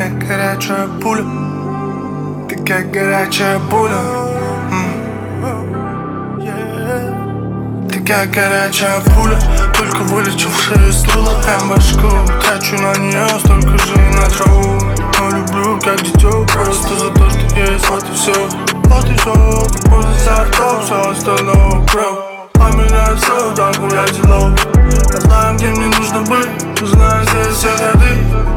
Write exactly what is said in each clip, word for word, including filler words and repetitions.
как горячая пуля. Ты как горячая пуля. Ты как горячая пуля, только вылетевшая из стула. Прям башку трачу на нее, столько же и на траву. Но люблю как дитё, просто за то, что есть. Вот и все, вот и все. Как после сортов, все остальное кровь. А меня все так гулять и лов. Я знаю, где мне нужно быть, знаю здесь все ряды.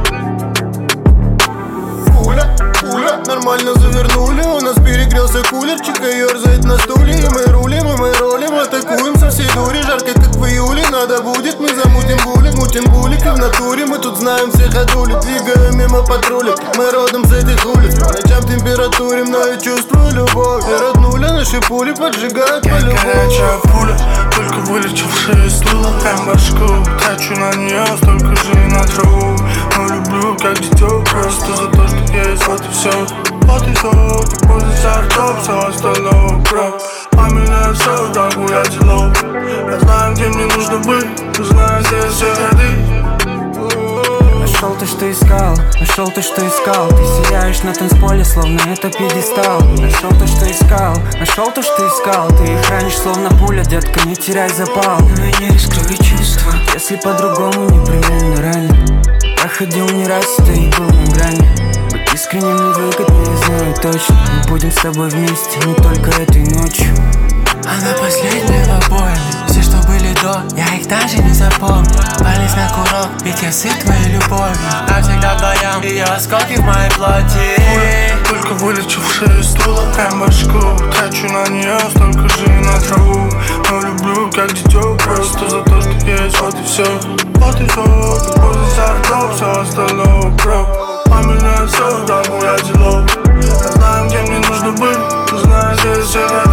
Пуля, пуля, нормально завернули. У нас перегрелся кулер, чика ерзает на стуле. И мы рулим, и мы ролим, атакуем со всей дури. Жарко, как в июле, надо будет, мы замутим булик. Мутим булик, и в натуре мы тут знаем все ходули. Двигаем мимо патрулек, мы родом с этих улиц. По ночам температурим, но я чувствую любовь. И роднули, наши пули поджигают по-любому. Как горячая пуля, только вылетевшая из стула. Прям башку трачу на нее, столько же и на траву. Но люблю как дитё, просто за то, что есть. Вот и все, вот и все. Как после сортов, все остальное кровь. А меня все так гулять и лов. Я знаю, где мне нужно быть, знаю здесь все ряды. Нашел то, что искал, нашел то, что искал. Ты сияешь на танцполе, словно это пьедестал. Нашел то, что искал, нашел то, что искал. Ты их ранишь, словно пуля, детка, не теряй запал. Но я не раскрою чувства, если по-другому непременно ранен. Проходил не раз, это и был на грани. Быть искренним невыгодно, я знаю точно. Мы будем с тобой вместе, не только этой ночью. Она последняя в обоим. Все, что были до, я их даже не запомню. Палец на курок, ведь я сыт твоей любовью. А всегда вдвоем, ее осколки в моей плоти. Только вылетевшая из стула. Прям башку трачу на нее, столько же и на траву. Но люблю как дитё, просто за то, что есть. Вот и все, вот и все. Как после сортов, все остальное кровь. А меня все так гулять и лов. Я знаю, где мне нужно быть, знаю здесь все.